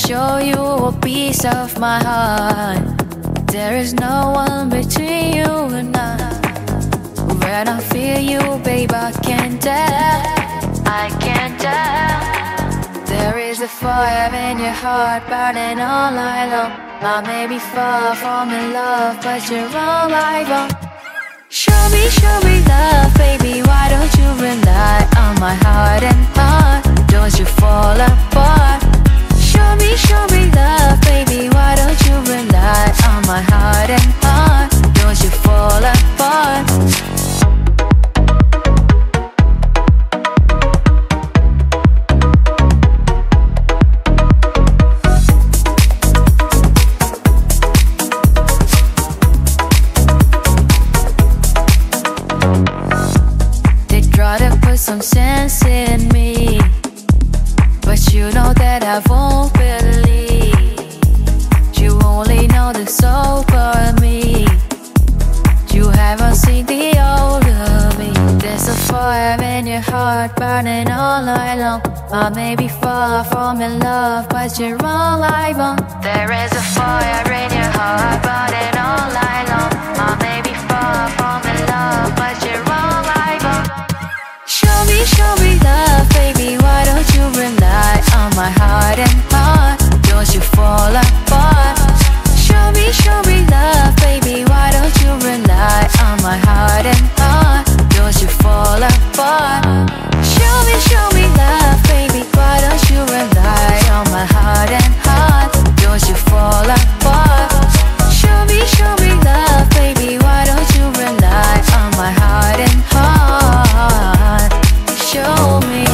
show you a piece of my heart. There is no one between you and I. When I feel you, babe, I can't tell. I can't tell. There is a fire in your heart burning all night long. I may be far from in love, but you're all I want. Show me love, baby. Why don't you rely on my heart and heart? Don't you fall apart. Show me love, baby. Why don't you rely on my heart and heart? Don't you fall apart. Try to put some sense in me, but you know that I won't believe. You only know the soul for me. You haven't seen the old of me. There's a fire in your heart burning all night long. I may be far from in love, but you're all I want. There is a fire in your heart burning all night long. I may be far from in love, but you're all I want. Show me love, baby. Why don't you rely on my heart and heart? Don't you fall apart. Show me love, baby. Why don't you rely on my heart and heart? Don't you fall apart. Show me love, baby. Why don't you rely on my heart and heart? Don't you fall apart. Show me love, baby. Why don't you rely on my heart and heart? Show me.